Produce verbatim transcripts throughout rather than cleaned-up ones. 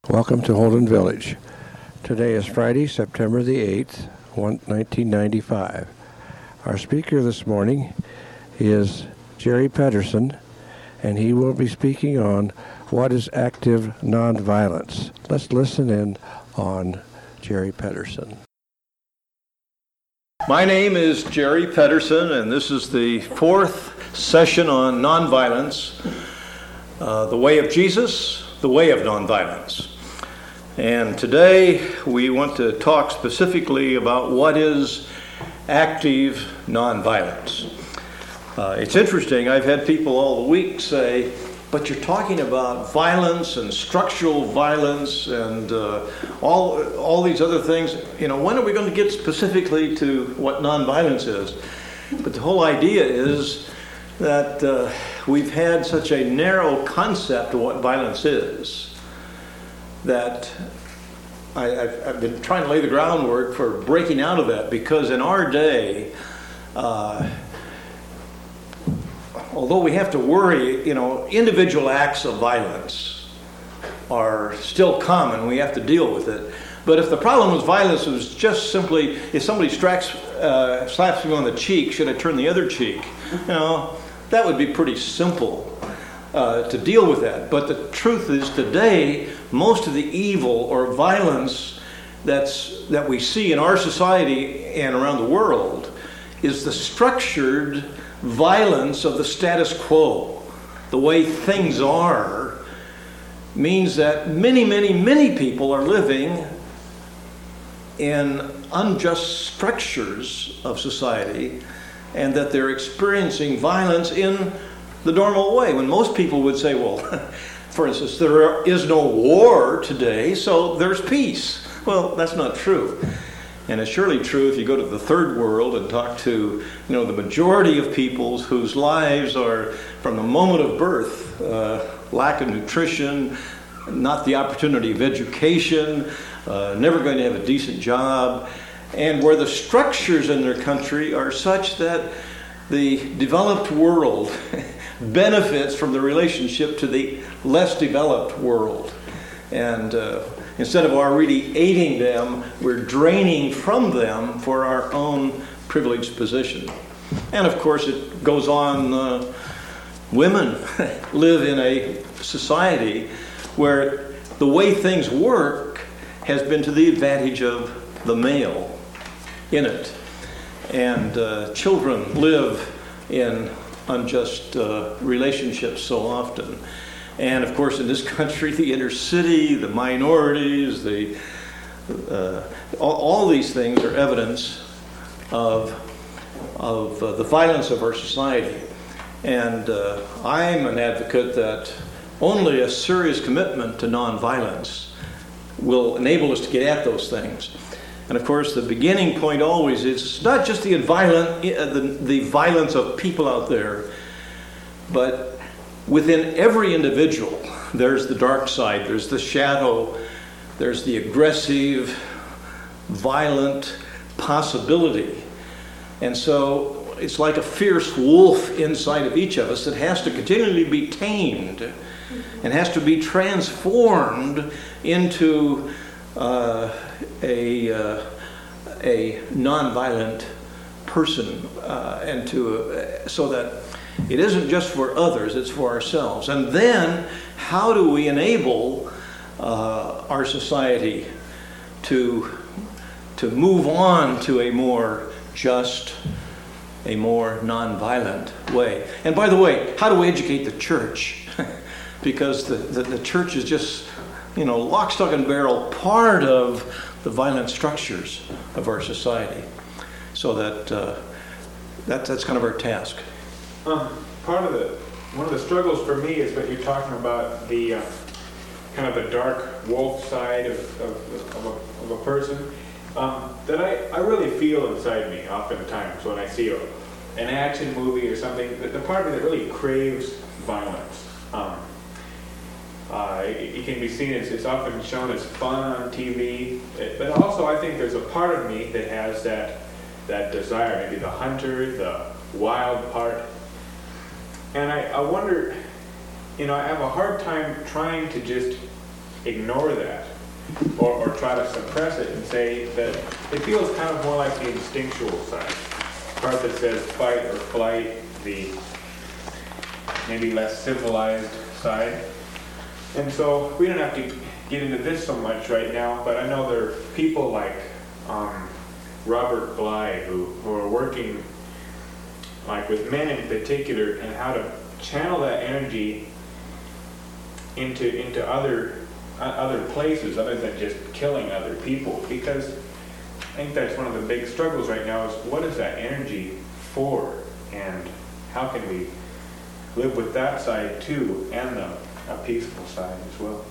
Welcome to Holden Village. Today is Friday, September the eighth, nineteen ninety-five. Our speaker this morning is Jerry Pedersen, and he will be speaking on what is active nonviolence. Let's listen in on Jerry Pedersen. My name is Jerry Pedersen, and this is the fourth session on nonviolence, uh, the way of Jesus, the way of nonviolence. And today we want to talk specifically about what is active nonviolence. Uh, it's interesting, I've had people all the week say, but you're talking about violence and structural violence and uh, all all these other things. You know, when are we going to get specifically to what nonviolence is? But the whole idea is that uh, we've had such a narrow concept of what violence is that I, I've, I've been trying to lay the groundwork for breaking out of that, because in our day, uh, although we have to worry, you know, individual acts of violence are still common. We have to deal with it. But if the problem with violence was just simply, if somebody strikes, uh, slaps me on the cheek, should I turn the other cheek? You know, that would be pretty simple uh, to deal with that. But the truth is, today, most of the evil or violence that's that we see in our society and around the world is the structured violence of the status quo. The way things are means that many, many, many people are living in unjust structures of society, and that they're experiencing violence in the normal way, when most people would say, well, for instance, there is no war today, so there's peace. Well, that's not true. And it's surely true if you go to the third world and talk to, you know, the majority of peoples whose lives are, from the moment of birth, uh, lack of nutrition, not the opportunity of education, uh, never going to have a decent job, and where the structures in their country are such that the developed world benefits from the relationship to the less developed world. And uh, instead of our really aiding them, we're draining from them for our own privileged position. And of course it goes on, uh, women live in a society where the way things work has been to the advantage of the male in it. And uh, children live in unjust uh, relationships so often. And of course, in this country, the inner city, the minorities, the uh, all, all these things are evidence of of uh, the violence of our society. And uh, I'm an advocate that only a serious commitment to nonviolence will enable us to get at those things. And of course, the beginning point always is not just the violent, the, the violence of people out there, but within every individual, there's the dark side, there's the shadow, there's the aggressive, violent possibility. And so it's like a fierce wolf inside of each of us that has to continually be tamed and has to be transformed into uh, a uh, a nonviolent person, uh, and to uh, so that it isn't just for others, it's for ourselves. And then, how do we enable uh, our society to to move on to a more just, a more nonviolent way? And by the way, how do we educate the church? Because the, the, the church is just, you know, lock, stock, and barrel part of the violent structures of our society. So that, uh, that that's kind of our task. Um, part of the, one of the struggles for me is what you're talking about, the uh, kind of the dark wolf side of, of, of, a, of a person, um, that I, I really feel inside me oftentimes when I see a, an action movie or something, the, the part of me that really craves violence. Um, Uh, it, it can be seen as, it's often shown as fun on T V, it, but also I think there's a part of me that has that that desire, maybe the hunter, the wild part. And I, I wonder, you know, I have a hard time trying to just ignore that or, or try to suppress it and say that it feels kind of more like the instinctual side. Part that says fight or flight, the maybe less civilized side. And so we don't have to get into this so much right now, but I know there are people like um, Robert Bly who, who are working like with men in particular and how to channel that energy into into other uh, other places other than just killing other people, because I think that's one of the big struggles right now is what is that energy for, and how can we live with that side too, and the a peaceful side as well.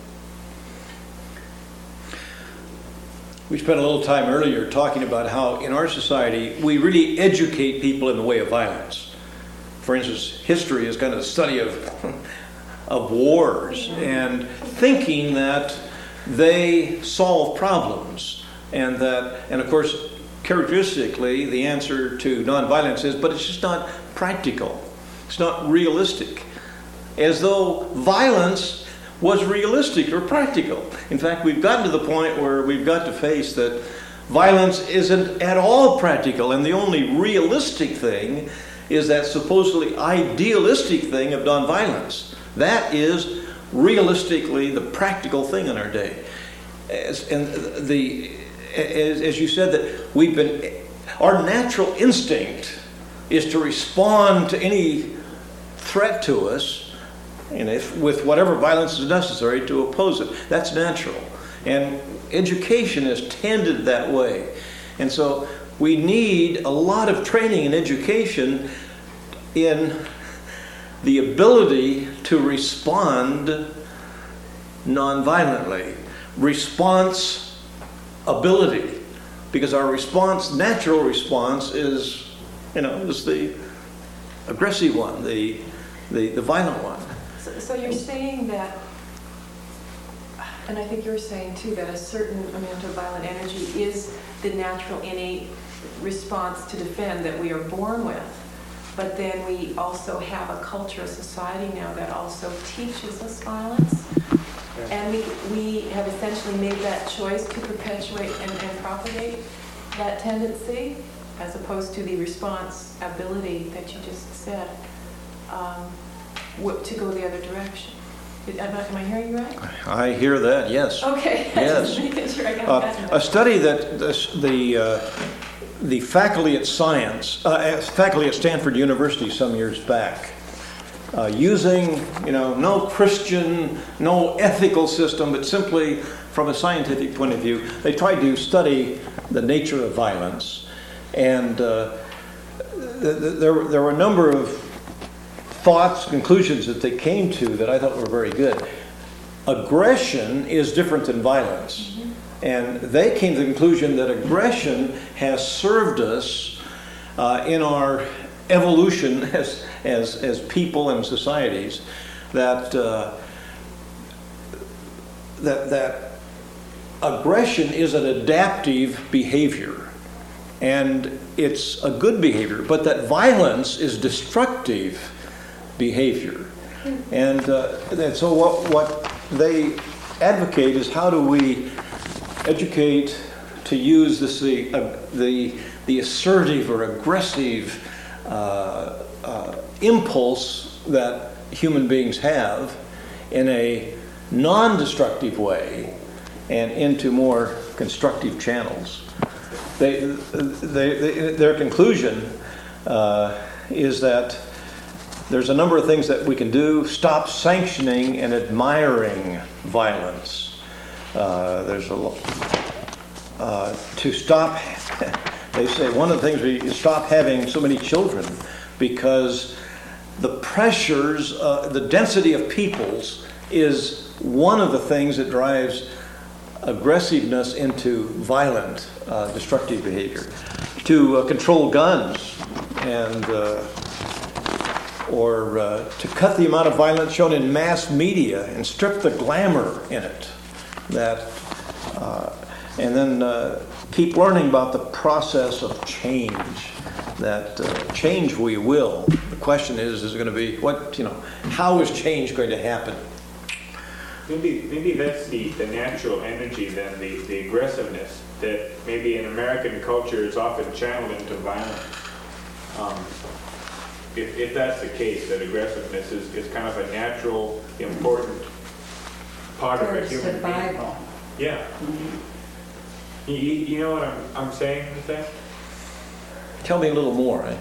We spent a little time earlier talking about how in our society we really educate people in the way of violence. For instance, history is kind of a study of of wars and thinking that they solve problems, and that, and of course, characteristically, the answer to nonviolence is, but it's just not practical. It's not realistic. As though violence was realistic or practical. In fact, we've gotten to the point where we've got to face that violence isn't at all practical, and the only realistic thing is that supposedly idealistic thing of nonviolence. That is realistically the practical thing in our day. As, and the, as, as you said, that we've been, our natural instinct is to respond to any threat to us, and if with whatever violence is necessary to oppose it. That's natural. And education is tended that way. And so we need a lot of training and education in the ability to respond nonviolently. Response ability. Because our response, natural response is, you know, is the aggressive one, the the, the violent one. So, so you're saying that, and I think you're saying too, that a certain amount of violent energy is the natural innate response to defend that we are born with. But then we also have a culture, a society now that also teaches us violence. Yeah. And we we have essentially made that choice to perpetuate and, and propagate that tendency, as opposed to the response ability that you just said. Um, to go the other direction. Am I, am I hearing you right? I hear that, yes. Okay. Yes. Just making sure I got uh, that. A study that the the, uh, the faculty at science, uh, faculty at Stanford University some years back, uh, using, you know, no Christian, no ethical system, but simply from a scientific point of view, they tried to study the nature of violence, and uh, th- th- there there were a number of thoughts, conclusions that they came to that I thought were very good. Aggression is different than violence. Mm-hmm. And they came to the conclusion that aggression has served us uh, in our evolution as, as, as people and societies, that, uh, that, that aggression is an adaptive behavior. And it's a good behavior, but that violence is destructive behavior. And, uh, and so what, what they advocate is how do we educate to use this, the, uh, the, the assertive or aggressive uh, uh, impulse that human beings have in a non-destructive way and into more constructive channels. They, they, they, their conclusion uh, is that there's a number of things that we can do. Stop sanctioning and admiring violence. Uh, there's a uh, to stop. They say one of the things we stop having so many children, because the pressures, uh, the density of peoples is one of the things that drives aggressiveness into violent, uh, destructive behavior. To uh, control guns and. Uh, or uh, to cut the amount of violence shown in mass media and strip the glamour in it. That, uh, and then uh, keep learning about the process of change. That uh, change we will. The question is, is it going to be, what, you know, how is change going to happen? maybe maybe that's the, the natural energy then, the, the aggressiveness that maybe in American culture is often channeled into violence. Um, if, if that's the case, that aggressiveness is, is kind of a natural, important part of For a human survival. being. Yeah. You, you you know what I'm, I'm saying with that? Tell me a little more. Eh?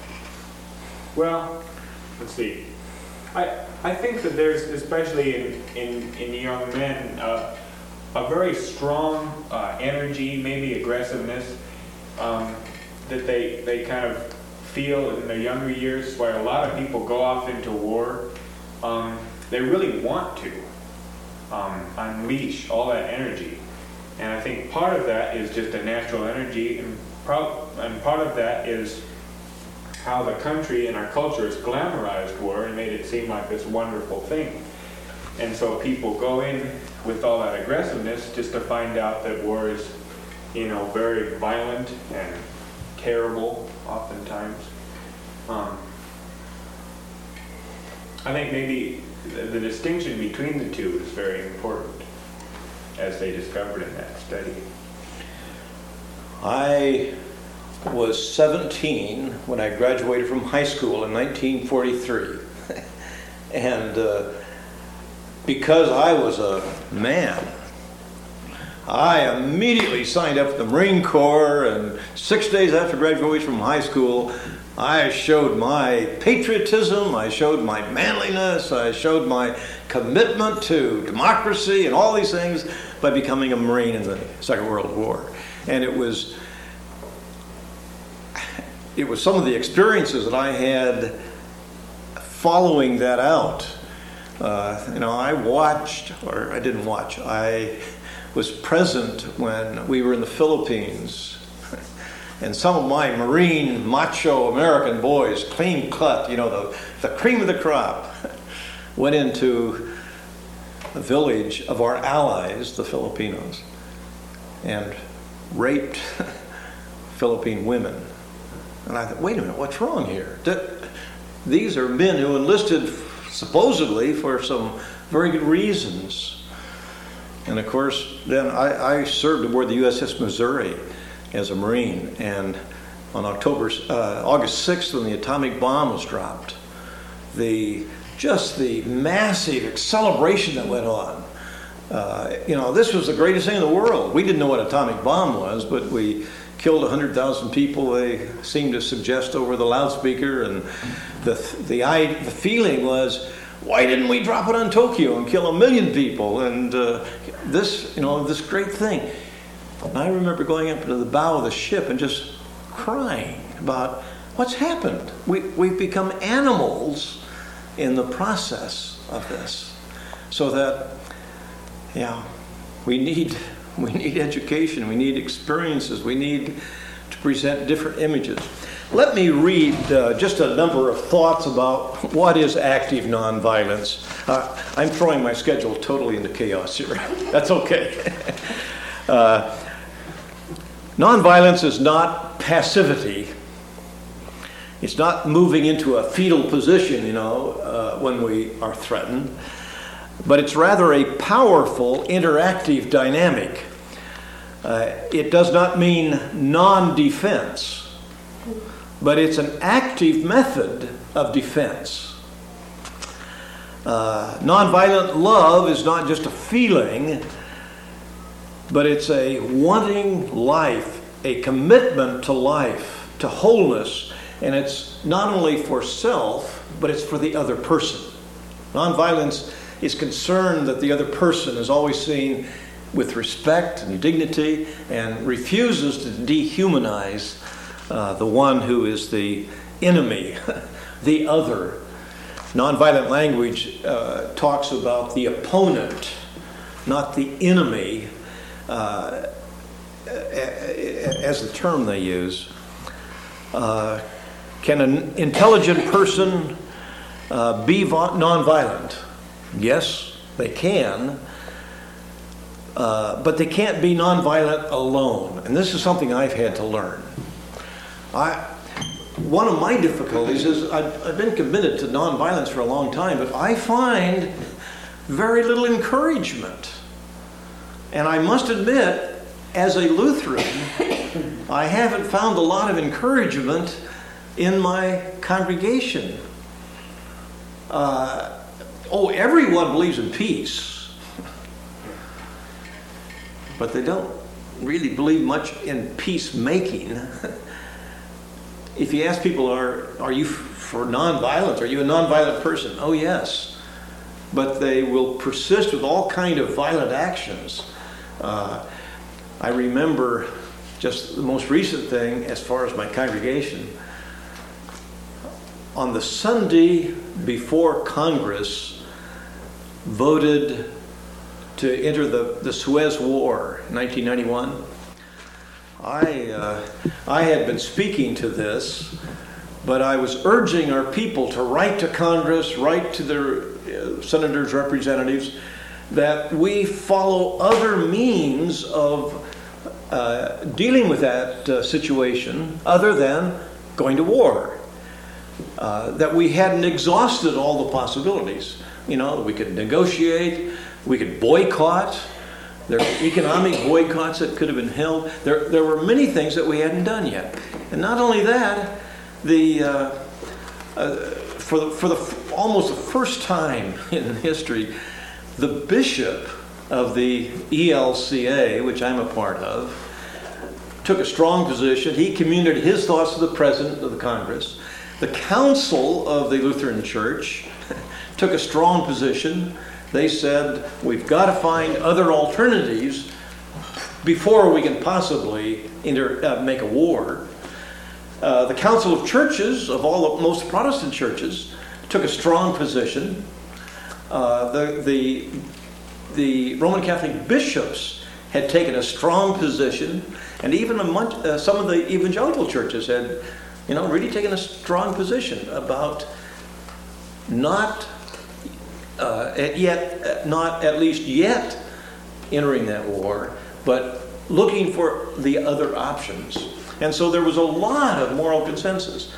Well, let's see. I I think that there's, especially in, in, in young men, uh, a very strong uh, energy, maybe aggressiveness, um, that they, they kind of feel in their younger years, where a lot of people go off into war. Um, they really want to um, unleash all that energy. And I think part of that is just a natural energy, and, pro- and part of that is how the country and our culture has glamorized war and made it seem like this wonderful thing. And so people go in with all that aggressiveness just to find out that war is, you know, very violent and terrible oftentimes. Um, I think maybe the, the distinction between the two is very important, as they discovered in that study. I was seventeen when I graduated from high school in nineteen forty-three. And uh, because I was a man, I immediately signed up for the Marine Corps, and six days after graduation from high school, I showed my patriotism, I showed my manliness, I showed my commitment to democracy and all these things by becoming a Marine in the Second World War. And it was it was some of the experiences that I had following that out. Uh, you know, I watched, or I didn't watch, I was present when we were in the Philippines. And some of my Marine, macho American boys, clean cut, you know, the, the cream of the crop, went into the village of our allies, the Filipinos, and raped Philippine women. And I thought, wait a minute, what's wrong here? These are men who enlisted supposedly for some very good reasons. And of course, then I, I served aboard the U S S Missouri as a Marine, and on October, uh, August sixth, when the atomic bomb was dropped, the just the massive celebration that went on. Uh, you know, this was the greatest thing in the world. We didn't know what atomic bomb was, but we killed one hundred thousand people, they seemed to suggest over the loudspeaker, and the the, I, the feeling was, why didn't we drop it on Tokyo and kill a million people? And uh, this, you know, this great thing. And I remember going up to the bow of the ship and just crying about what's happened. We, we've become animals in the process of this. So that, yeah, we need we need education, we need experiences, we need to present different images. Let me read uh, just a number of thoughts about what is active nonviolence. Uh, I'm throwing my schedule totally into chaos here. That's okay. uh, Nonviolence is not passivity. It's not moving into a fetal position, you know, uh, when we are threatened. But it's rather a powerful, interactive dynamic. Uh, it does not mean non-defense, but it's an active method of defense. Uh, nonviolent love is not just a feeling, but it's a wanting life, a commitment to life, to wholeness, and it's not only for self, but it's for the other person. Nonviolence is concerned that the other person is always seen with respect and dignity and refuses to dehumanize uh, the one who is the enemy, the other. Nonviolent language uh, talks about the opponent, not the enemy, Uh, as the term they use. Uh, can an intelligent person uh, be nonviolent? Yes, they can, uh, but they can't be nonviolent alone. And this is something I've had to learn. I, one of my difficulties is I've, I've been committed to nonviolence for a long time, but I find very little encouragement. And I must admit, as a Lutheran, I haven't found a lot of encouragement in my congregation. Uh, oh, everyone believes in peace, but they don't really believe much in peacemaking. If you ask people, are, are you for nonviolence? Are you a nonviolent person? Oh, yes. But they will persist with all kind of violent actions. Uh, I remember just the most recent thing as far as my congregation. On the Sunday before Congress voted to enter the, the Suez War in nineteen ninety-one, I, uh, I had been speaking to this, but I was urging our people to write to Congress, write to their uh, senators, representatives, that we follow other means of uh, dealing with that uh, situation other than going to war. Uh, that we hadn't exhausted all the possibilities. You know, we could negotiate, we could boycott. There were economic boycotts that could have been held. There, there were many things that we hadn't done yet. And not only that, the uh, uh, for the, for the almost the first time in history, the bishop of the E L C A, which I'm a part of, took a strong position. He communicated his thoughts to the president of the Congress. The council of the Lutheran Church took a strong position. They said, we've got to find other alternatives before we can possibly inter, uh, make a war. Uh, the Council of Churches, of all of most Protestant churches, took a strong position. Uh, the, the, the Roman Catholic bishops had taken a strong position, and even a much, uh, some of the evangelical churches had, you know, really taken a strong position about not uh, yet, not at least yet entering that war, but looking for the other options. And so there was a lot of moral consensus.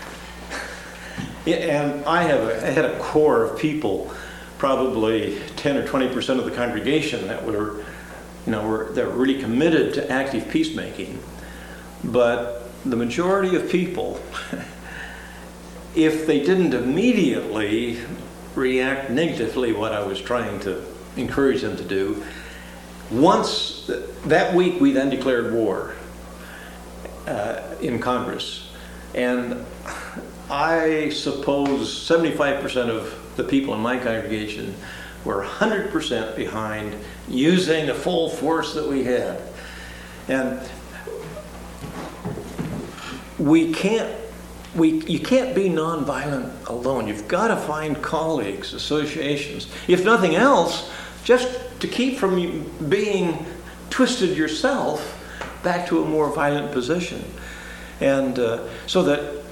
And I have a, I had a core of people, probably ten or twenty percent of the congregation that were, you know, were that were really committed to active peacemaking. But the majority of people, if they didn't immediately react negatively what I was trying to encourage them to do, once th- that week we then declared war uh, in Congress. And I suppose seventy-five percent of the people in my congregation were one hundred percent behind using the full force that we had. And we can't, we, you can't be nonviolent alone. You've got to find colleagues, associations, if nothing else, just to keep from being twisted yourself back to a more violent position. And uh, so that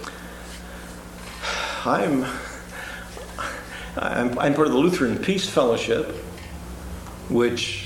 I'm, I'm, I'm part of the Lutheran Peace Fellowship, which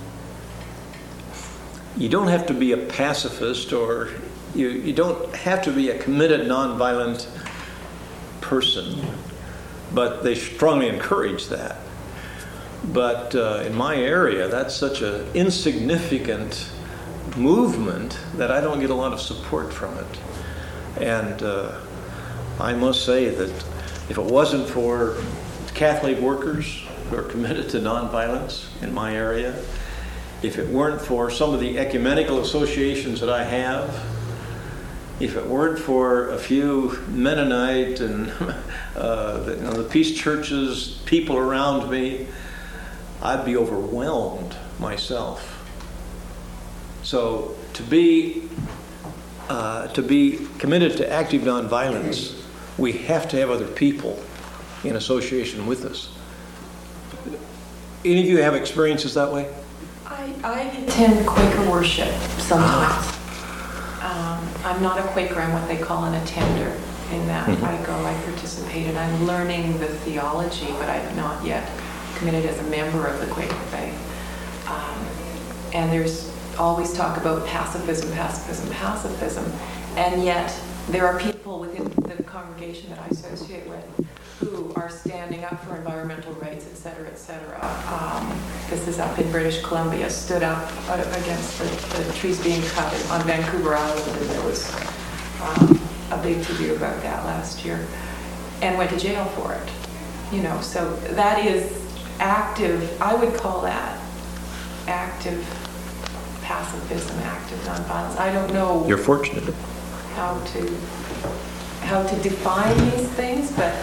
you don't have to be a pacifist, or you, you don't have to be a committed nonviolent person, but they strongly encourage that. But uh, in my area, that's such an insignificant movement that I don't get a lot of support from it. And uh, I must say that if it wasn't for Catholic workers who are committed to nonviolence in my area, if it weren't for some of the ecumenical associations that I have, if it weren't for a few Mennonite and uh, the, you know, the peace churches, people around me, I'd be overwhelmed myself. So to be uh, to be committed to active nonviolence, we have to have other people in association with us. Any of you have experiences that way? I, I attend Quaker worship sometimes. Um, I'm not a Quaker, I'm what they call an attender. In that mm-hmm. I go, I participate, and I'm learning the theology, but I've not yet committed as a member of the Quaker faith. Um, and there's always talk about pacifism, pacifism, pacifism, and yet there are people within the congregation that I associate with who are standing up for environmental rights, et cetera, et cetera. Um, this is up in British Columbia, stood up against the, the trees being cut on Vancouver Island, and there was um, a big to-do about that last year, and went to jail for it. You know, so that is active, I would call that active pacifism, active nonviolence. I don't know. You're fortunate. How to how to define these things, but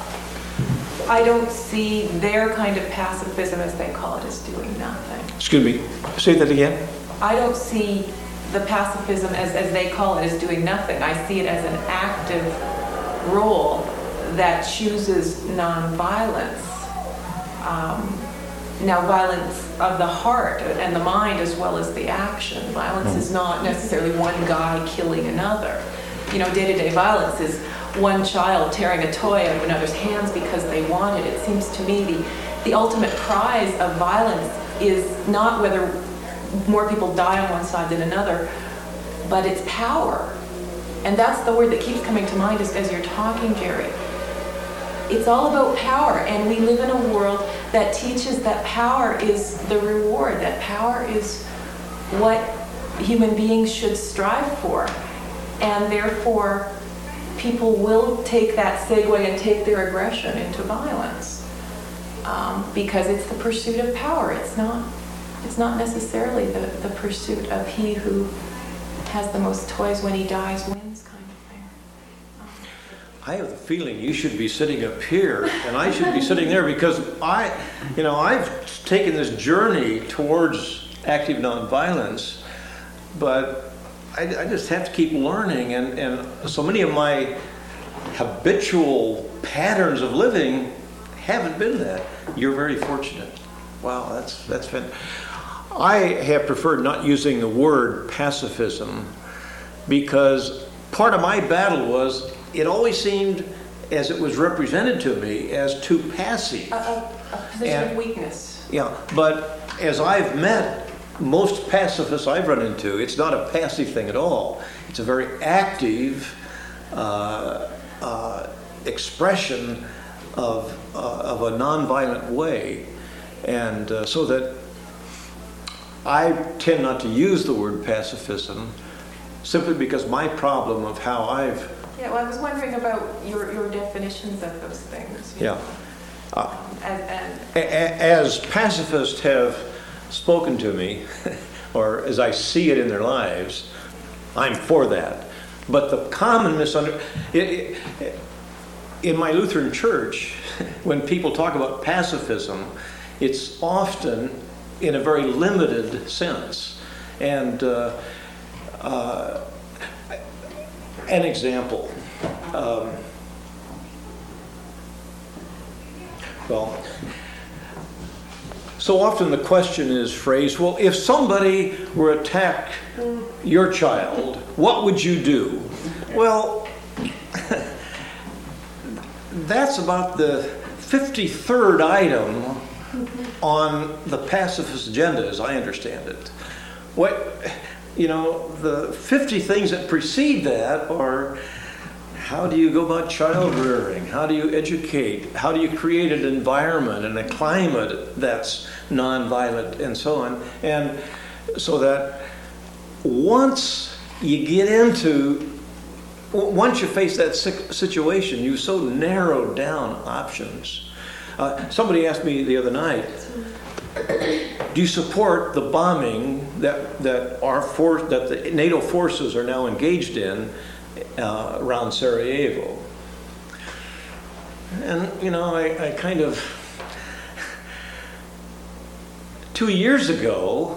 I don't see their kind of pacifism, as they call it, as doing nothing. Excuse me, say that again? I don't see the pacifism, as, as they call it, as doing nothing. I see it as an active role that chooses nonviolence. Um, now, violence of the heart and the mind as well as the action. Violence is not necessarily one guy killing another. You know, day-to-day violence is one child tearing a toy out of another's hands because they want it. It seems to me the, the ultimate prize of violence is not whether more people die on one side than another, but it's power. And that's the word that keeps coming to mind as, as you're talking, Jerry. It's all about power, and we live in a world that teaches that power is the reward, that power is what human beings should strive for. And therefore, people will take that segue and take their aggression into violence um, because it's the pursuit of power. It's not, it's not necessarily the, the pursuit of he who has the most toys when he dies wins kind of thing. Um, I have the feeling you should be sitting up here and I should be sitting there, because I, you know, I've taken this journey towards active nonviolence, but I, I just have to keep learning, and, and so many of my habitual patterns of living haven't been that. You're very fortunate. Wow, that's that's been. I have preferred not using the word pacifism because part of my battle was it always seemed, as it was represented to me, as too passive. a, a, a position And- of weakness. Yeah, but as I've met most pacifists I've run into, it's not a passive thing at all. It's a very active uh, uh, expression of uh, of a nonviolent way, and uh, so that I tend not to use the word pacifism simply because my problem of how I've Yeah, well, I was wondering about your, your definitions of those things. you yeah. know. Uh, Um, and, and A- a- as pacifists have spoken to me, or as I see it in their lives, I'm for that. But the common misunderstanding, in my Lutheran church, when people talk about pacifism, it's often in a very limited sense. And uh, uh, an example. Um, well, so often the question is phrased, well, if somebody were to attack your child, what would you do? Well, that's about the fifty-third item on the pacifist agenda, as I understand it. What, you know, the fifty things that precede that are: how do you go about child rearing? How do you educate? How do you create an environment and a climate that's nonviolent, and so on? And so that once you get into, once you face that situation, you've so narrowed down options. Uh, somebody asked me the other night, do you support the bombing that that our force, that the NATO forces are now engaged in uh, around Sarajevo? And you know, I, I kind of two years ago,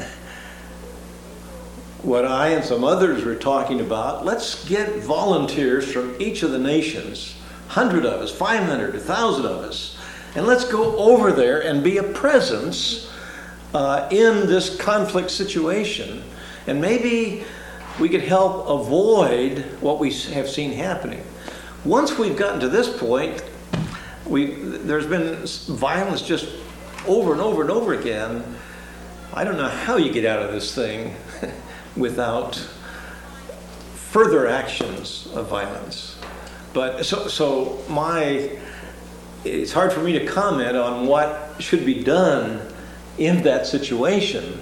what I and some others were talking about, let's get volunteers from each of the nations, hundred of us, five hundred, a thousand of us. And let's go over there and be a presence uh, in this conflict situation. And maybe we could help avoid what we have seen happening. Once we've gotten to this point, we there's been violence just over and over and over again. I don't know how you get out of this thing without further actions of violence. But so, so my it's hard for me to comment on what should be done in that situation,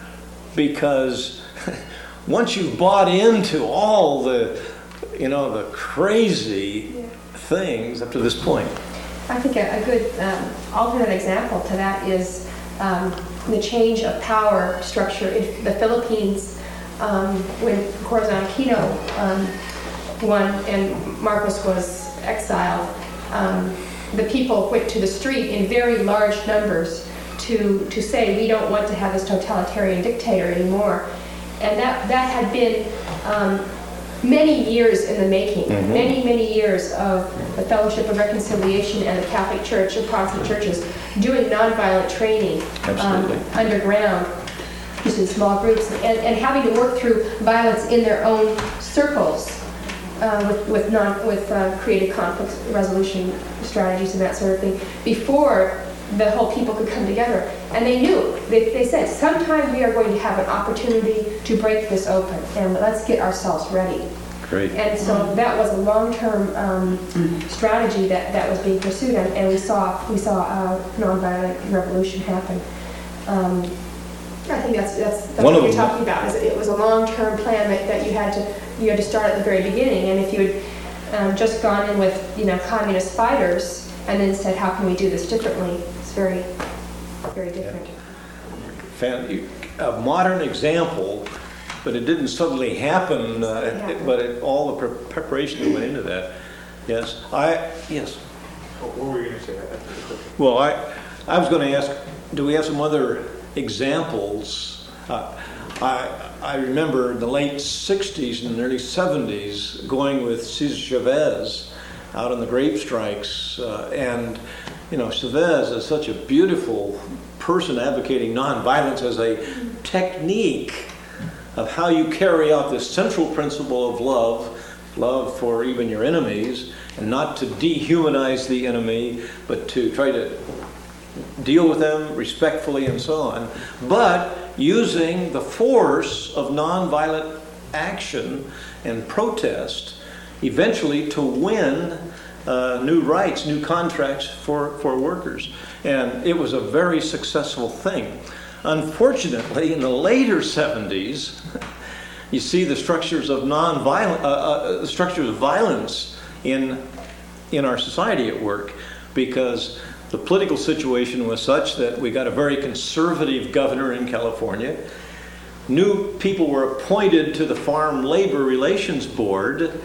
because once you've bought into all the, you know, the crazy Yeah. things up to this point. I think a, a good um, alternate example to that is um, the change of power structure in the Philippines um, when Corazon Aquino um, won and Marcos was exiled. Um, the people went to the street in very large numbers to, to say, we don't want to have this totalitarian dictator anymore. And that, that had been um, many years in the making, Mm-hmm. many, many years of the Fellowship of Reconciliation and the Catholic Church and Protestant churches doing nonviolent training um, Absolutely. underground, just in small groups, and, and having to work through violence in their own circles uh, with, with, non, with uh, creative conflict resolution strategies and that sort of thing, before the whole people could come together. And they knew, they, they said, sometime we are going to have an opportunity to break this open, and let's get ourselves ready. Great. And so that was a long-term um, strategy that, that was being pursued, and, and we saw we saw a nonviolent revolution happen. Um, I think that's that's, that's One what of you're them- talking about. Is it was a long-term plan that, that you had to you had to start at the very beginning. And if you had um, just gone in with you know communist fighters and then said, how can we do this differently? It's very very different. Fan- A modern example, but it didn't suddenly happen, uh, it- it- but it, all the pre- preparation that went into that. Yes, I, yes. What were you going to say? Well, I, I was going to ask, do we have some other examples? Uh, I, I remember in the late sixties and early seventies going with Cesar Chavez out on the grape strikes, uh, and you know, Chavez is such a beautiful person advocating nonviolence as a technique of how you carry out this central principle of love, love for even your enemies, and not to dehumanize the enemy, but to try to deal with them respectfully and so on, but using the force of nonviolent action and protest eventually to win uh, new rights, new contracts for, for workers. And it was a very successful thing. Unfortunately, in the later seventies, you see the structures of nonviolent, uh, uh, structures of violence in in our society at work, because the political situation was such that we got a very conservative governor in California. New people were appointed to the Farm Labor Relations Board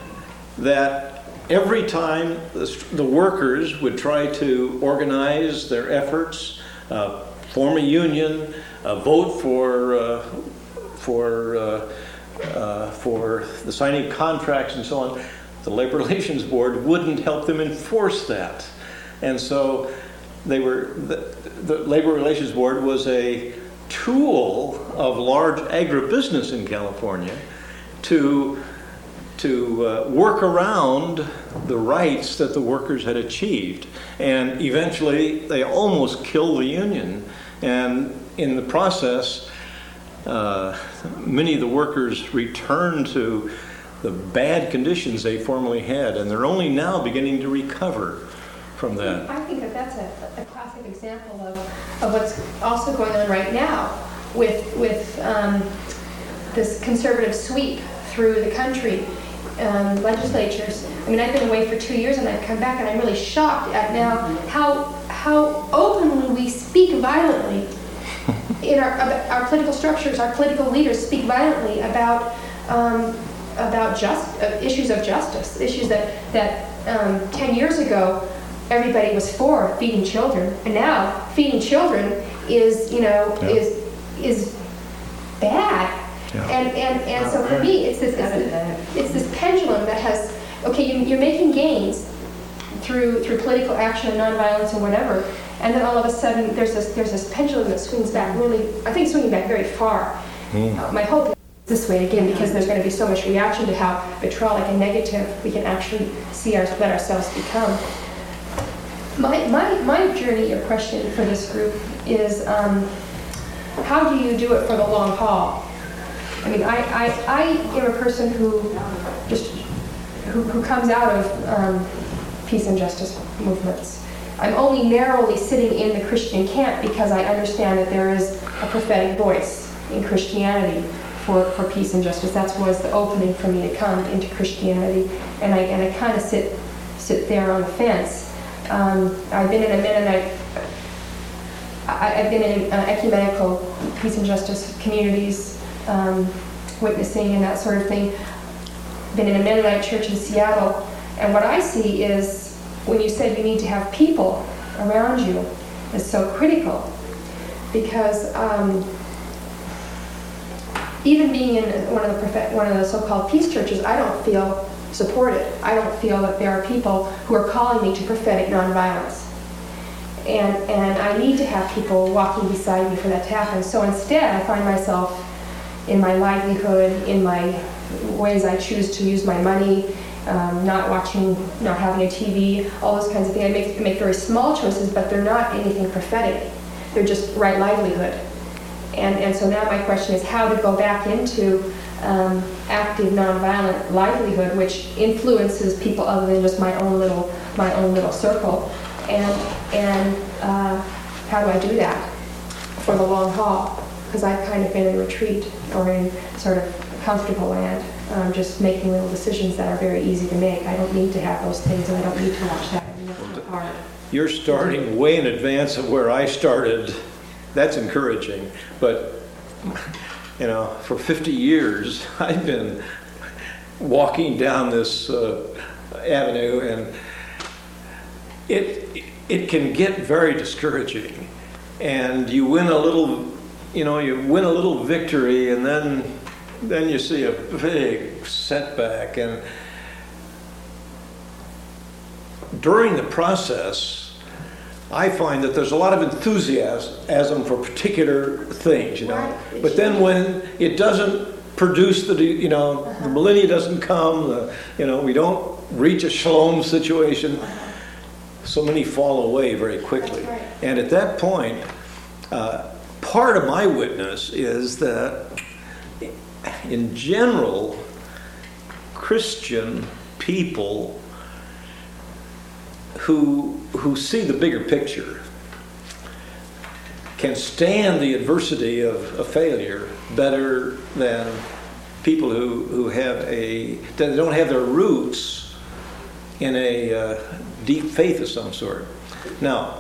that every time the, the workers would try to organize their efforts, uh, form a union, uh, vote for uh, for uh, uh, for the signing of contracts and so on, the Labor Relations Board wouldn't help them enforce that. And so they were the, the Labor Relations Board was a tool of large agribusiness in California to to uh, work around the rights that the workers had achieved. And eventually they almost killed the union. And in the process, uh, many of the workers returned to the bad conditions they formerly had, and they're only now beginning to recover from that. I think that that's a, a classic example of, of what's also going on right now with, with um, this conservative sweep through the country. Um, legislatures. I mean, I've been away for two years and I've come back and I'm really shocked at now how how openly we speak violently in our our political structures. Our political leaders speak violently about um, about just uh, issues of justice, issues that that um, ten years ago everybody was for feeding children, and now feeding children is you know Yeah. is is bad. Yeah. And, and, and so for me, it's this, it's this, it's this pendulum that has, okay, you, you're making gains through through political action and nonviolence and whatever, and then all of a sudden there's this there's this pendulum that swings back really, I think swinging back very far. Mm. Uh, my hope is this way again, because there's going to be so much reaction to how vitriolic and negative we can actually see our, let ourselves become. My, my, my journey or question for this group is, um, how do you do it for the long haul? I mean, I, I, I am a person who just who, who comes out of um, peace and justice movements, I'm only narrowly sitting in the Christian camp because I understand that there is a prophetic voice in Christianity for, for peace and justice. That was the opening for me to come into Christianity, and I and I kind of sit sit there on the fence. Um, I've been in a Mennonite, I, I've been in uh, ecumenical peace and justice communities, um, witnessing and that sort of thing. Been in a Mennonite church in Seattle, and what I see is, when you said you need to have people around you, is so critical, because um, even being in one of the prof- one of the so-called peace churches, I don't feel supported. I don't feel that there are people who are calling me to prophetic nonviolence, and and I need to have people walking beside me for that to happen. So instead, I find myself in my livelihood, in my ways I choose to use my money, um, not watching, not having a T V, all those kinds of things. I make, make very small choices, but they're not anything prophetic. They're just right livelihood. And, and so now my question is how to go back into um, active nonviolent livelihood, which influences people other than just my own little, my own little circle. And, and uh, how do I do that for the long haul? Because I've kind of been in retreat or in sort of comfortable land, um, just making little decisions that are very easy to make. I don't need to have those things, and I don't need to watch that. Hard. You're starting way in advance of where I started. That's encouraging. But, you know, for fifty years, I've been walking down this uh, avenue, and it it can get very discouraging. And you win a little, you know, you win a little victory, and then then you see a big setback. And during the process, I find that there's a lot of enthusiasm for particular things, you know. Right. But then when it doesn't produce the, you know, uh-huh. the millennia doesn't come, the, you know, we don't reach a shalom situation, uh-huh. so many fall away very quickly. Right. And at that point, uh, part of my witness is that in general, Christian people who who see the bigger picture can stand the adversity of a failure better than people who, who have a that don't have their roots in a uh, deep faith of some sort. Now,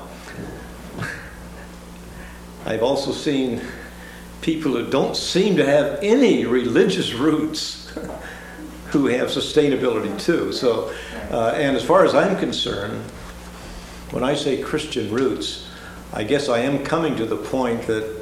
I've also seen people who don't seem to have any religious roots who have sustainability too. So, uh, and as far as I'm concerned, when I say Christian roots, I guess I am coming to the point that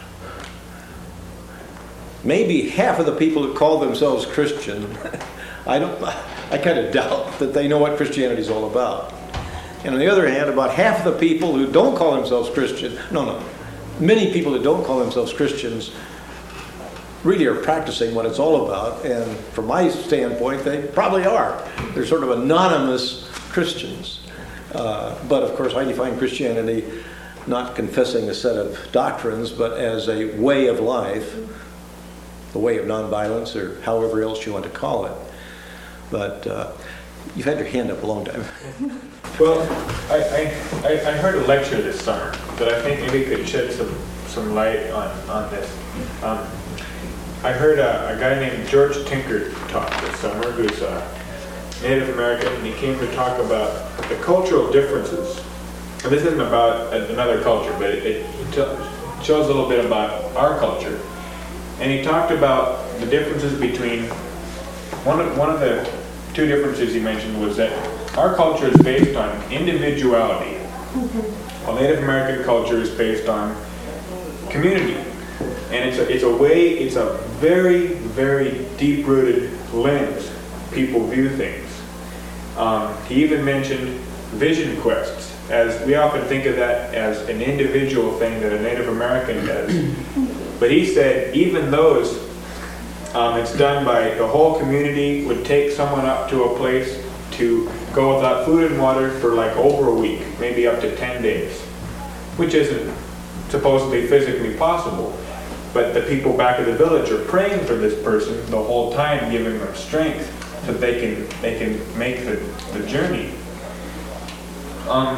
maybe half of the people who call themselves Christian, I don't, I kind of doubt that they know what Christianity is all about. And on the other hand, about half of the people who don't call themselves Christian, no, no, many people who don't call themselves Christians really are practicing what it's all about, and from my standpoint, they probably are. They're sort of anonymous Christians. Uh, but of course, I define Christianity not confessing a set of doctrines, but as a way of life, the way of nonviolence, or however else you want to call it. But uh, you've had your hand up a long time. Well, I, I, I heard a lecture this summer that I think maybe could shed some, some light on, on this. Um, I heard a, a guy named George Tinker talk this summer, who's a Native American, and he came to talk about the cultural differences. And this isn't about another culture, but it, it t- shows a little bit about our culture. And he talked about the differences between, one of, one of the two differences he mentioned was that our culture is based on individuality, mm-hmm. while Native American culture is based on community. And it's a, it's a way, it's a very, very deep-rooted lens people view things. Um, he even mentioned vision quests, as we often think of that as an individual thing that a Native American does. But he said even those, um, it's done by the whole community, would take someone up to a place to go without food and water for like over a week, maybe up to ten days, which isn't supposedly physically possible. But the people back at the village are praying for this person the whole time, giving them strength so that they can they can make the, the journey. Um,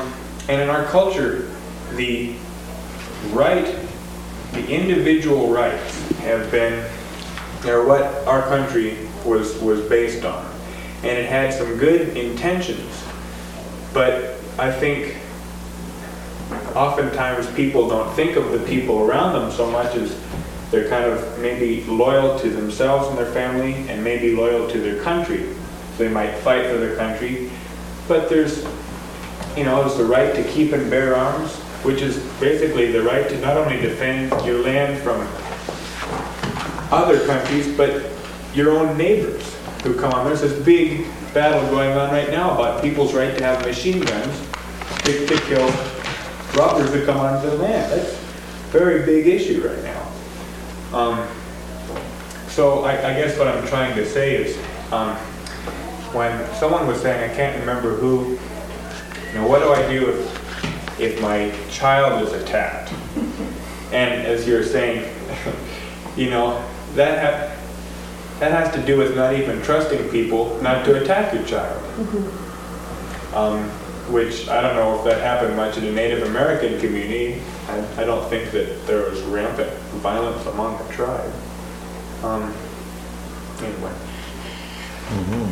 And in our culture, the right, the individual rights have been, are what our country was, was based on. And it had some good intentions, but I think oftentimes people don't think of the people around them so much as they're kind of maybe loyal to themselves and their family and maybe loyal to their country. So they might fight for their country, but there's, you know, there's the right to keep and bear arms, which is basically the right to not only defend your land from other countries, but your own neighbors who come on. There's this big battle going on right now about people's right to have machine guns to, to kill robbers who come onto the land. That's a very big issue right now. Um, so I, I guess what I'm trying to say is, um, when someone was saying, I can't remember who, you know, what do I do if, if my child is attacked? And as you're saying, you know, that ha that has to do with not even trusting people not to attack your child. Mm-hmm. um, which I don't know if that happened much in the Native American community. I, I don't think that there was rampant violence among the tribe. Um, anyway. Mm-hmm.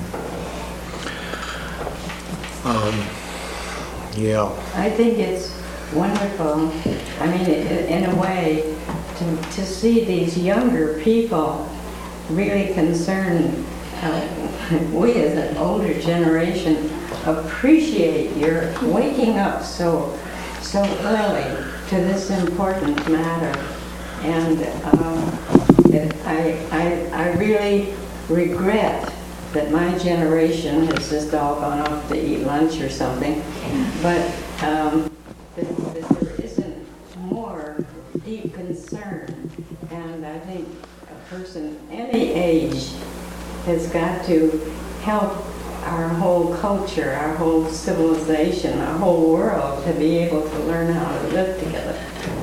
Um, yeah. I think it's wonderful, I mean, i- in a way, to, to see these younger people really concerned. Uh, we as an older generation appreciate your waking up so, so early to this important matter. And um, it, I, I, I really regret that my generation has just all gone off to eat lunch or something, but um, that, that there isn't more deep concern. And I think a person any age has got to help our whole culture, our whole civilization, our whole world to be able to learn how to live together.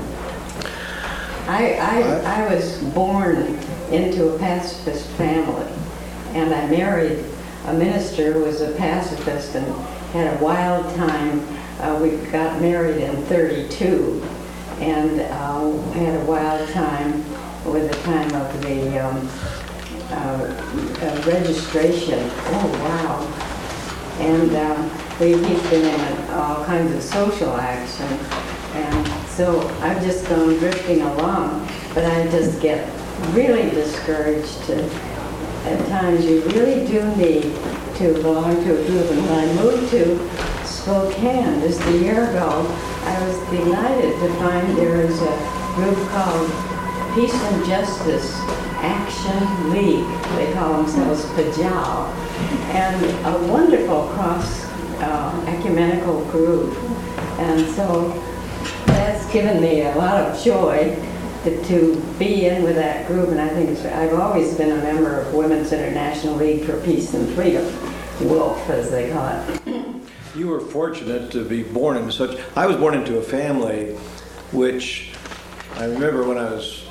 I, I, I was born into a pacifist family, and I married a minister who was a pacifist and had a wild time. Uh, we got married in thirty-two, and uh, had a wild time with the time of the um, uh, uh, registration. Oh, wow. And uh, we, he's been in all kinds of social action. And so I've just gone drifting along, but I just get really discouraged. To, at times you really do need to belong to a group. And when I moved to Spokane just a year ago, I was delighted to find there is a group called Peace and Justice Action League. They call themselves P J A L. And a wonderful cross uh, ecumenical group. And so that's given me a lot of joy to, to be in with that group. And I think it's, I've always been a member of Women's International League for Peace and Freedom, WILF as they call it. You were fortunate to be born into such, I was born into a family which I remember when I was,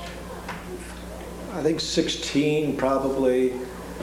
I think sixteen probably,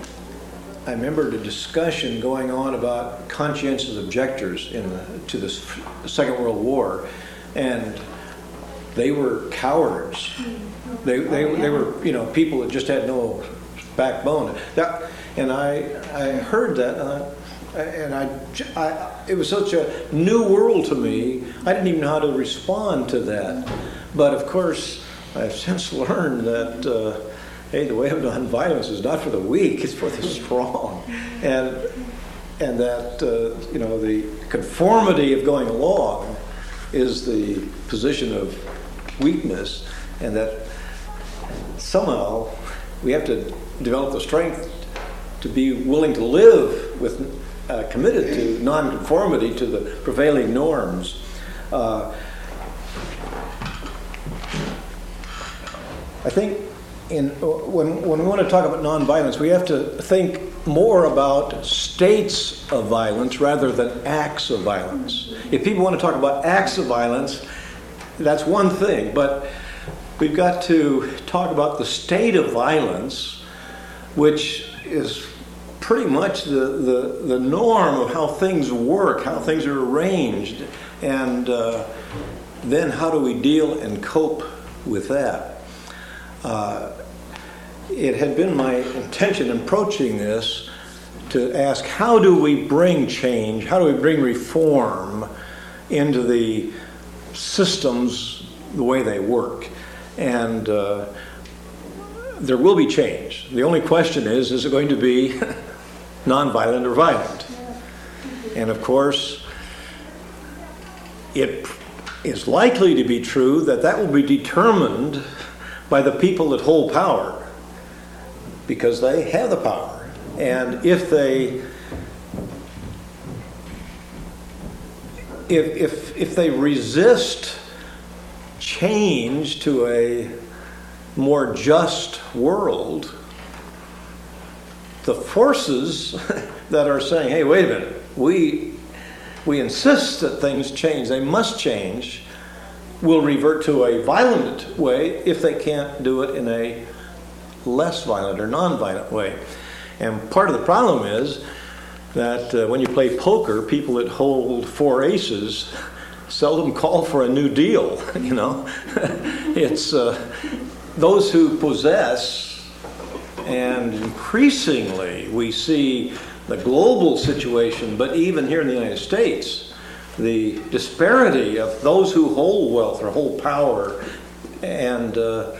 I remembered a discussion going on about conscientious objectors in the, to the Second World War, and they were cowards. They, they, they were, you know, people that just had no backbone. That, and I, I heard that, uh, and I, I, it was such a new world to me. I didn't even know how to respond to that. But of course, I've since learned that, uh, hey, the way of nonviolence is not for the weak; it's for the strong, and and that uh, you know, the conformity of going along is the position of weakness, and that somehow we have to develop the strength to be willing to live with, uh, committed to nonconformity to the prevailing norms. Uh, I think in, when, when we want to talk about nonviolence, we have to think more about states of violence rather than acts of violence. If people want to talk about acts of violence, that's one thing, but we've got to talk about the state of violence, which is pretty much the, the, the norm of how things work, how things are arranged, and uh, then how do we deal and cope with that? Uh, it had been my intention in approaching this to ask, how do we bring change, how do we bring reform into the systems the way they work? And uh, there will be change. The only question is, is it going to be nonviolent or violent? And of course, it is likely to be true that that will be determined by the people that hold power, because they have the power. And if they if if if they resist change to a more just world, the forces that are saying, hey, wait a minute, we we insist that things change, they must change, will revert to a violent way if they can't do it in a less violent or non-violent way. And part of the problem is that uh, when you play poker, people that hold four aces seldom call for a new deal, you know. It's uh, those who possess, and increasingly we see the global situation, but even here in the United States, the disparity of those who hold wealth or hold power. And uh,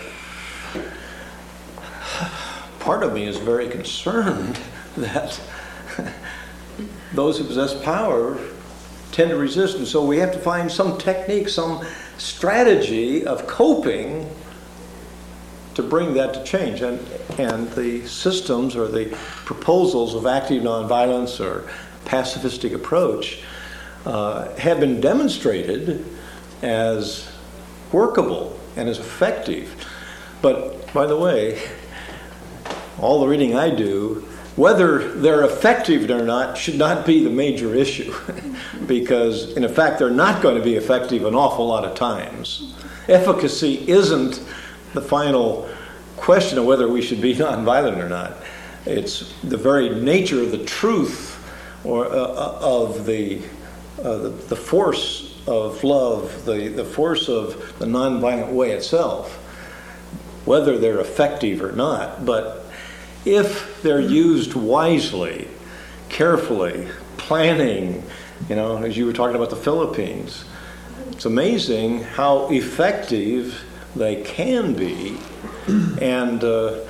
part of me is very concerned that those who possess power tend to resist. And so we have to find some technique, some strategy of coping to bring that to change. And, and the systems or the proposals of active nonviolence or pacifistic approach uh, have been demonstrated as workable and as effective. But by the way, all the reading I do, whether they're effective or not should not be the major issue, because in fact they're not going to be effective an awful lot of times. Efficacy isn't the final question of whether we should be nonviolent or not. It's the very nature of the truth or uh, of the, uh, the the force of love, the, the force of the nonviolent way itself, whether they're effective or not. But if they're used wisely, carefully, planning, you know, as you were talking about the Philippines, it's amazing how effective they can be. And uh,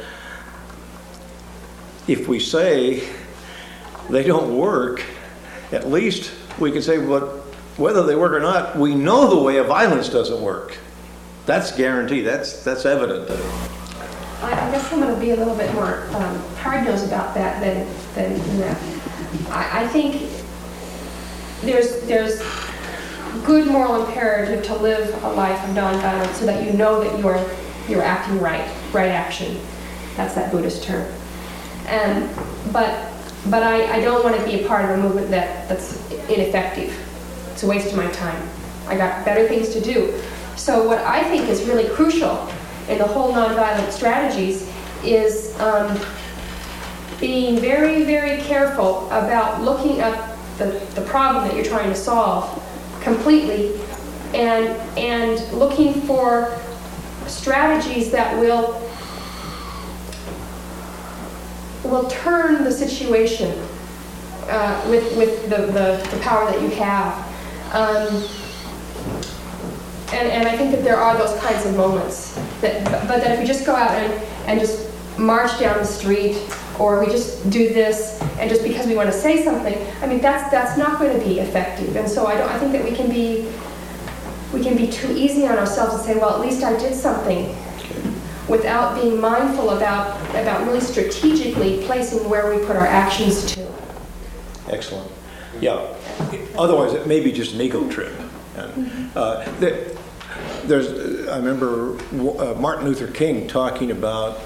if we say they don't work, at least we can say, well, whether they work or not, we know the way of violence doesn't work. That's guaranteed. That's that's evident. I guess I'm going to be a little bit more um, hard-nosed about that than than that. I, I think there's there's good moral imperative to live a life of nonviolence, so that you know that you're you're acting right, right action. That's that Buddhist term. And but but I, I don't want to be a part of a movement that, that's ineffective. It's a waste of my time. I got better things to do. So what I think is really crucial in the whole nonviolent strategies is um, being very, very careful about looking at the, the problem that you're trying to solve completely, and and looking for strategies that will will turn the situation uh, with with the, the, the power that you have. Um, and, and I think that there are those kinds of moments. That, but that if we just go out and, and just march down the street, or we just do this, and just because we want to say something, I mean, that's that's not going to be effective. And so I don't. I think that we can be we can be too easy on ourselves and say, well, at least I did something, without being mindful about about really strategically placing where we put our actions to. Excellent. Yeah. Otherwise, it may be just an ego trip. And, uh, there, there's. I remember uh, Martin Luther King talking about.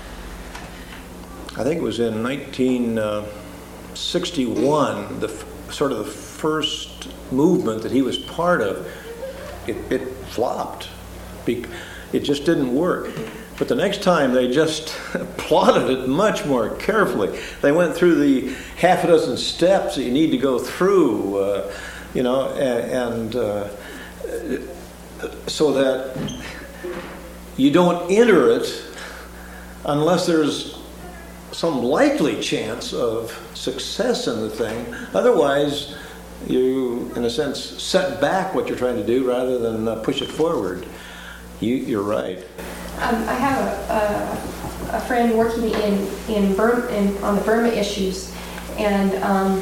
I think it was in nineteen sixty-one, the sort of the first movement that he was part of. It, it flopped. It just didn't work. But the next time they just plotted it much more carefully. They went through the half a dozen steps that you need to go through, uh, you know, and, and uh, so that you don't enter it unless there's some likely chance of success in the thing. Otherwise, you, in a sense, set back what you're trying to do rather than uh, push it forward. You, you're right. Um, I have a, a, a friend working in in, Burma, in on the Burma issues, and um,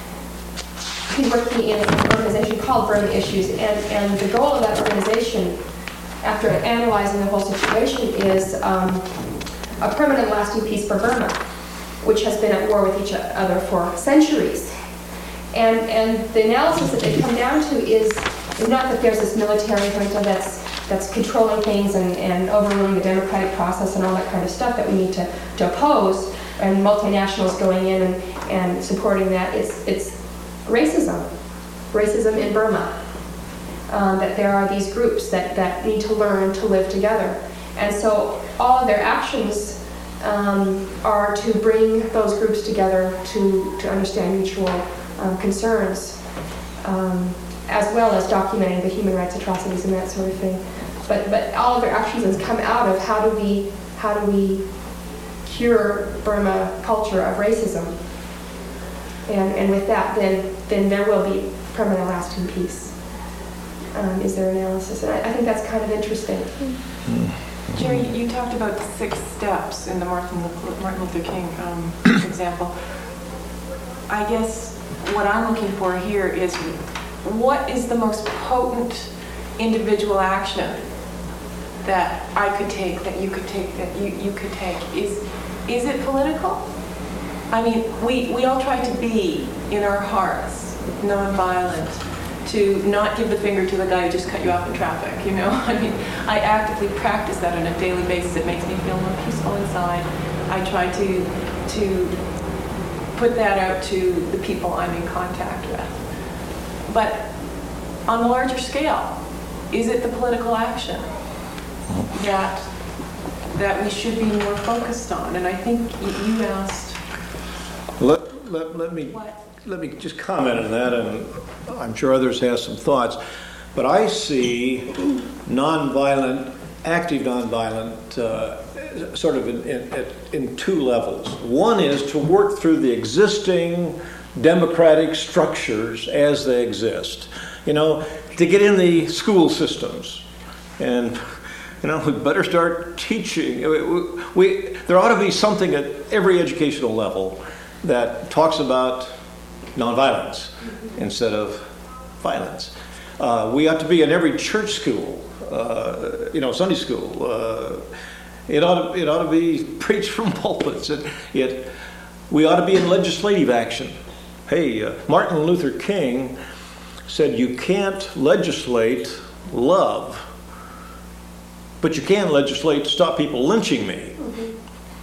he's working in an organization called Burma Issues, and, and the goal of that organization, after analyzing the whole situation, is um, a permanent lasting peace for Burma, which has been at war with each other for centuries. And, and the analysis that they come down to is, is not that there's this military junta that's that's controlling things and, and overruling the democratic process and all that kind of stuff that we need to, to oppose, and multinationals going in and, and supporting that. It's, it's racism, racism in Burma. Um, that there are these groups that, that need to learn to live together. And so all of their actions um, are to bring those groups together to, to understand mutual um, concerns, um, as well as documenting the human rights atrocities and that sort of thing. But but all of their actions has come out of how do we how do we cure Burma culture of racism, and and with that then then there will be permanent lasting peace. Um, is their analysis, and I, I think that's kind of interesting. Mm-hmm. Jerry, you talked about six steps in the Martin Luther, Martin Luther King um, example. I guess what I'm looking for here is, what is the most potent individual action that I could take, that you could take, that you, you could take? Is is it political? I mean, we, we all try to be, in our hearts, nonviolent, to not give the finger to the guy who just cut you off in traffic, you know? I mean, I actively practice that on a daily basis. It makes me feel more peaceful inside. I try to to put that out to the people I'm in contact with. But on a larger scale, is it the political action that that we should be more focused on? And I think you asked. Let, let, let me what? let me just comment on that, and I'm sure others have some thoughts. But I see nonviolent, active nonviolent, uh, sort of in, in, in two levels. One is to work through the existing democratic structures as they exist. You know, to get in the school systems, and you know, we better start teaching. We, we, there ought to be something at every educational level that talks about nonviolence instead of violence. Uh, we ought to be in every church school, uh, you know, Sunday school. Uh, it ought to, it ought to be preached from pulpits. It, it, we ought to be in legislative action. Hey, uh, Martin Luther King said you can't legislate love, but you can legislate to stop people lynching me. Mm-hmm.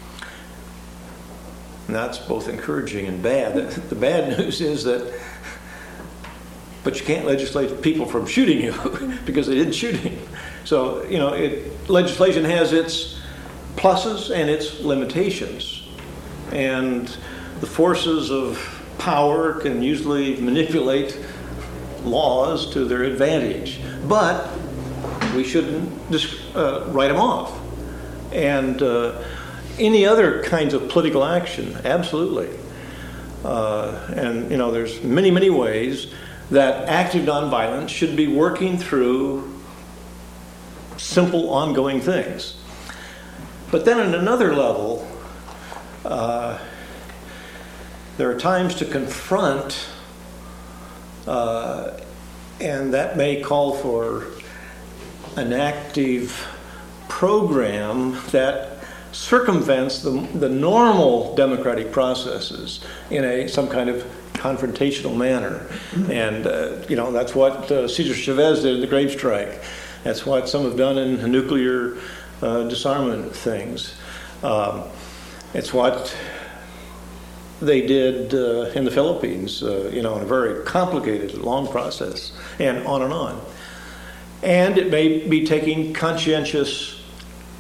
And that's both encouraging and bad. The, the bad news is that, but you can't legislate people from shooting you because they didn't shoot him. So, you know, it, legislation has its pluses and its limitations. And the forces of power can usually manipulate laws to their advantage, but we shouldn't just uh, write them off. And uh, any other kinds of political action, absolutely. Uh, and you know, there's many, many ways that active nonviolence should be working through simple, ongoing things. But then at another level, uh, there are times to confront, uh, and that may call for an active program that circumvents the, the normal democratic processes in a some kind of confrontational manner. And, uh, you know, that's what uh, Cesar Chavez did in the Grape Strike. That's what some have done in nuclear uh, disarmament things. Um, it's what they did uh, in the Philippines, uh, you know, in a very complicated, long process, and on and on. And it may be taking conscientious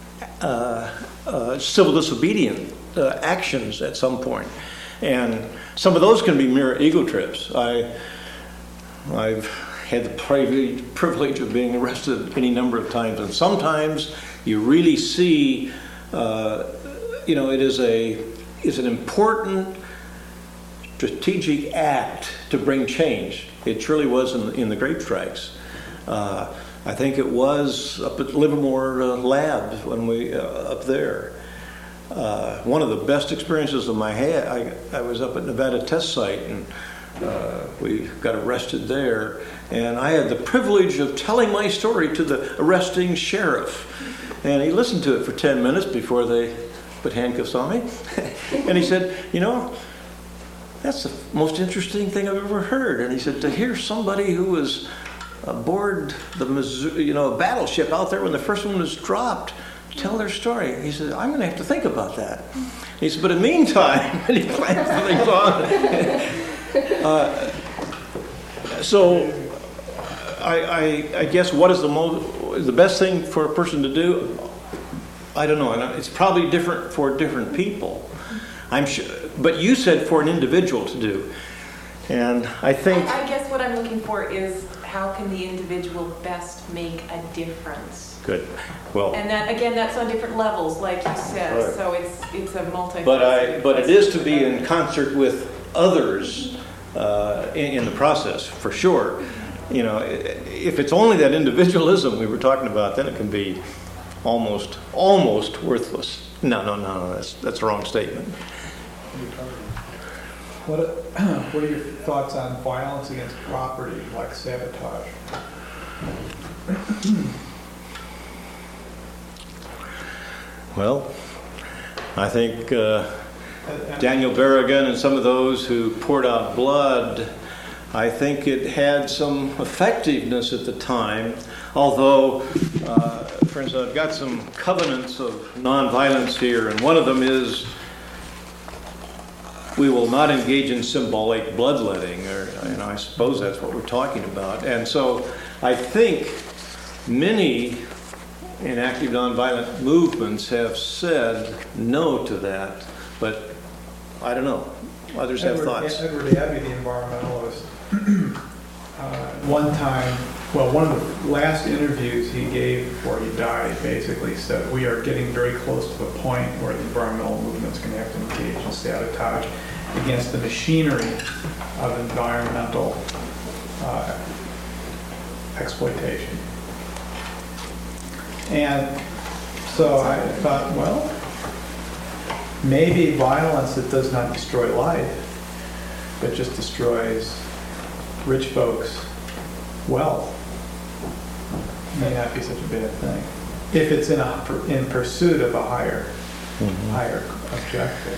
uh, uh, civil disobedient uh, actions at some point. And some of those can be mere ego trips. I, I've had the privilege, privilege of being arrested any number of times, and sometimes you really see, uh, you know, it is a is an important strategic act to bring change. It surely was in, in the grape strikes. Uh, I think it was up at Livermore uh, Labs when we uh, up there. Uh, one of the best experiences of my had, I, I was up at Nevada Test Site, and uh, we got arrested there. And I had the privilege of telling my story to the arresting sheriff. And he listened to it for ten minutes before they put handcuffs on me. And he said, you know, that's the most interesting thing I've ever heard. And he said, to hear somebody who was aboard the Missouri, you know, battleship out there when the first one was dropped, tell their story. He said, I'm going to have to think about that. He said, but in the meantime, and he plans things on. uh, so, I, I, I guess what is the most, the best thing for a person to do? I don't know. And it's probably different for different people. I'm sure, but you said for an individual to do, and I think. I, I guess what I'm looking for is how can the individual best make a difference? Good. Well. And that again, that's on different levels, like you said. Right. So it's it's a multi. But I, but it is to be in concert with others uh, in, in the process, for sure. You know, if it's only that individualism we were talking about, then it can be almost almost worthless. No, no, no, no. That's that's a wrong statement. What are, what are your thoughts on violence against property, like sabotage? Well, I think uh, Daniel Berrigan and some of those who poured out blood, I think it had some effectiveness at the time, although, uh, for instance, I've got some covenants of nonviolence here, and one of them is we will not engage in symbolic bloodletting, or you know, I suppose that's what we're talking about. And so I think many in active nonviolent movements have said no to that, but I don't know. Others have Edward, thoughts. Edward Abbey, the environmentalist, uh, one time, well, one of the last interviews he gave before he died basically said, we are getting very close to the point where the environmental movement's going to have to engage in sabotage against the machinery of environmental uh, exploitation. And so I thought, well, maybe violence that does not destroy life, but just destroys rich folks' wealth, may not be such a bad thing if it's in a in pursuit of a higher mm-hmm. higher objective.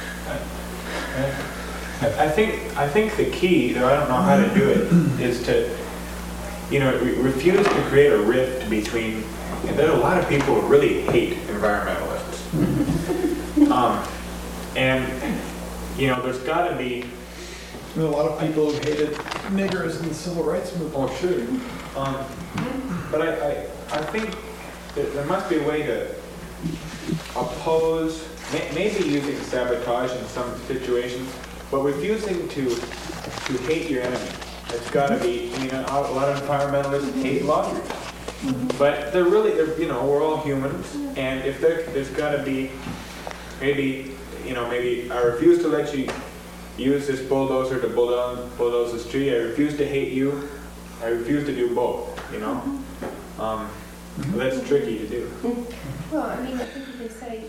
I, I think I think the key, though I don't know how to do it, is to you know re- refuse to create a rift between. And there are a lot of people who really hate environmentalists, um, and you know there's got to be. There are a lot of people who hated niggers in the civil rights movement. Oh, sure. Um, but I, I, I think that there must be a way to oppose, may, maybe using sabotage in some situations, but refusing to to hate your enemy. It's got to be. I mean, a lot of environmentalists hate loggers, but they're really, they're, you know, we're all humans, and if there, there's got to be, maybe, you know, maybe I refuse to let you use this bulldozer to bulldoze, bulldoze this tree. I refuse to hate you. I refuse to do both, you know? Um, well, that's tricky to do. Well, I mean, I think you can say,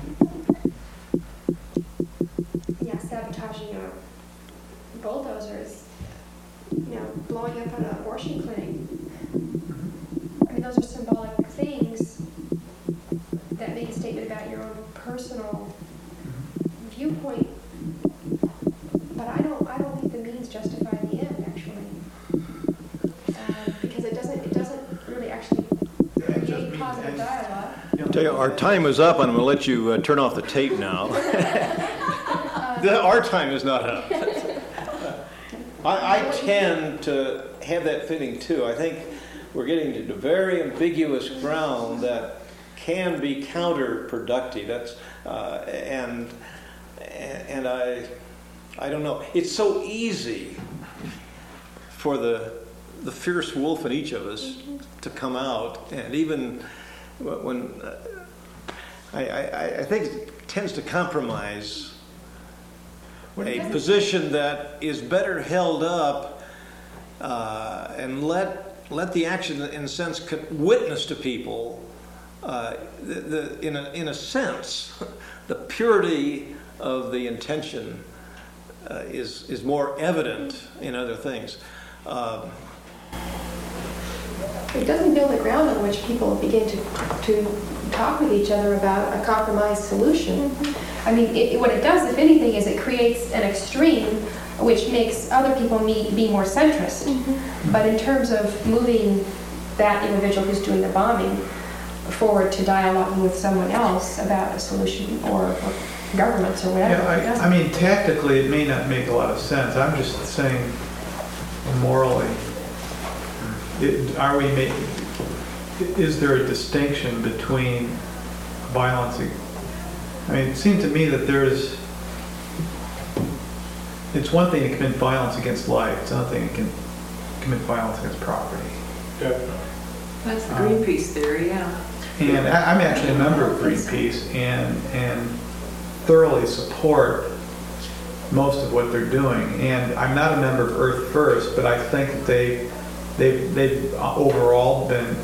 yeah, sabotaging a bulldozer is, you know, blowing up an abortion clinic. I mean, those are symbolic things that make a statement about your own personal viewpoint. But I don't. I don't think the means justify the end, actually, uh, because it doesn't. It doesn't really actually create positive dialogue. I'll tell you, our time is up, and I'm going to let you uh, turn off the tape now. the, our time is not up. I, I tend to have that feeling too. I think we're getting to very ambiguous ground that can be counterproductive. That's uh, and and I I don't know. It's so easy for the the fierce wolf in each of us to come out, and even when uh, I, I I think it tends to compromise a position that is better held up uh, and let let the action, in a sense, witness to people. Uh, the, the, in a in a sense, the purity of the intention uh, is is more evident in other things. Um, It doesn't build a ground on which people begin to to talk with each other about a compromise solution. I mean, it, what it does, if anything, is it creates an extreme which makes other people me, be more centrist. Mm-hmm. But in terms of moving that individual who's doing the bombing forward to dialogue with someone else about a solution, or, or governments or whatever. Yeah, I, I mean, tactically it may not make a lot of sense. I'm just saying morally, it, are we make, is there a distinction between violence? I mean, it seemed to me that there's, it's one thing to commit violence against life, it's another thing to can commit violence against property. Definitely. That's the Greenpeace theory, yeah. And I- I'm actually a member of Greenpeace and and thoroughly support most of what they're doing. And I'm not a member of Earth First, but I think that they they've they've overall been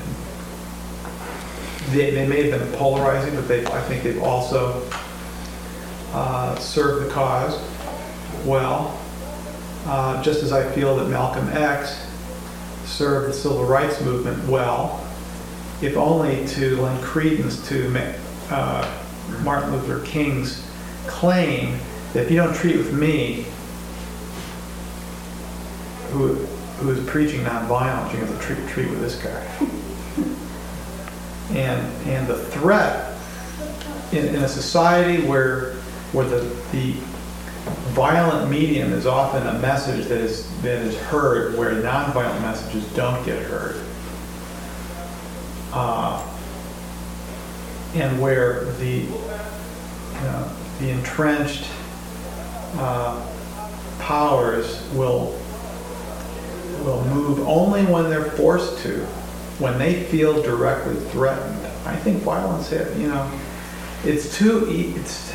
they, they may have been polarizing, but they I think they've also uh, served the cause well. Uh, just as I feel that Malcolm X served the civil rights movement well, if only to lend credence to uh, Martin Luther King's claim that if you don't treat with me, who who is preaching nonviolence, you have to treat treat with this guy. And and the threat in, in a society where where the the violent medium is often a message that is that is heard, where nonviolent messages don't get heard. Uh, and where the you know, the entrenched uh, powers will will move only when they're forced to, when they feel directly threatened. I think violence, you know, it's too. It's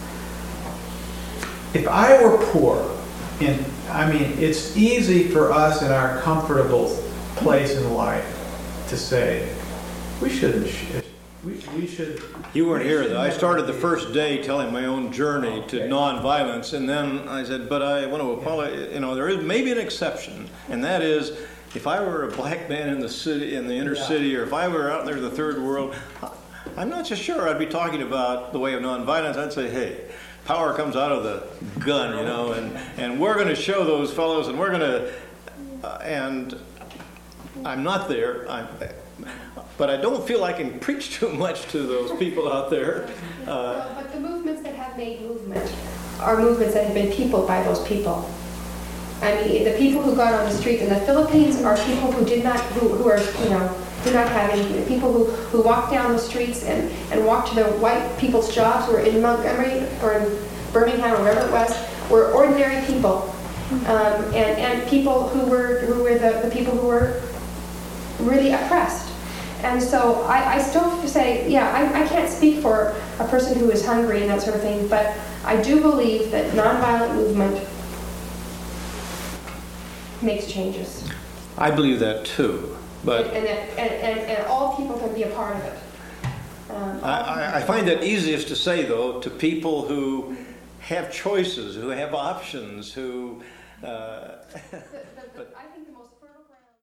if I were poor, and I mean, it's easy for us in our comfortable place in life to say, we shouldn't. Sh- we, we should. You weren't here, though. I started the first day telling my own journey to nonviolence, and then I said, but I want to apologize. You know, there is maybe an exception, and that is if I were a black man in the city, in the inner yeah. city, or if I were out there in the third world, I'm not so sure I'd be talking about the way of nonviolence. I'd say, hey, power comes out of the gun, you know, and, and we're going to show those fellows, and we're going to, uh, and I'm not there. I'm, But I don't feel I can preach too much to those people out there. Uh, well, but the movements that have made movement are movements that have been peopled by those people. I mean, the people who got on the streets in the Philippines are people who did not, who, who are, you know, do not have any, people who, who walked down the streets and, and walked to their white people's jobs, who were in Montgomery or in Birmingham or wherever it was, were ordinary people. Um, and, and people who were, who were the, the people who were really oppressed. And so I, I still say, yeah, I, I can't speak for a person who is hungry and that sort of thing, but I do believe that nonviolent movement makes changes. I believe that too, but and, and, that, and, and, and all people can be a part of it. Um, I, I find that easiest to say, though, to people who have choices, who have options, who. Uh,